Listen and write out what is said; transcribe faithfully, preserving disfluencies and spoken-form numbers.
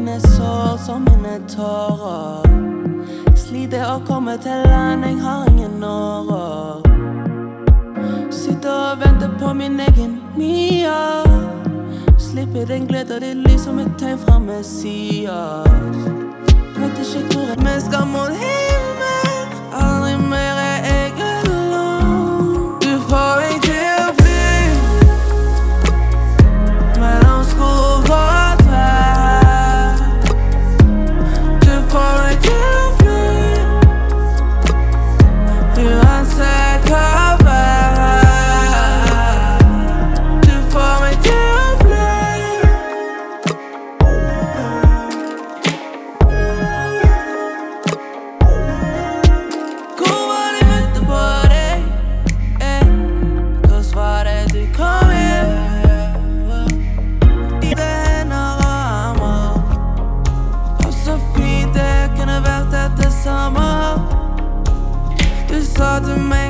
mine sår som mine tårer. Sliter å komme til land, jeg har ingen årer. Sitter og venter på min egen Mia. Slipper den glede og det lys som et tegn fra Messias. Vet ikke hvor jeg vi skal mot himmel. Aldri mer er jeg alone. Du får meg til å fly mellom sko og trær. Du får meg til å fly uansett hva vær. Du får meg til å fly. Hvor var det ventet på deg? Eh, hvordan var det du kom hjem? Dine hender og armer. Og så fint det kunne vært dette sommer. Du sa til meg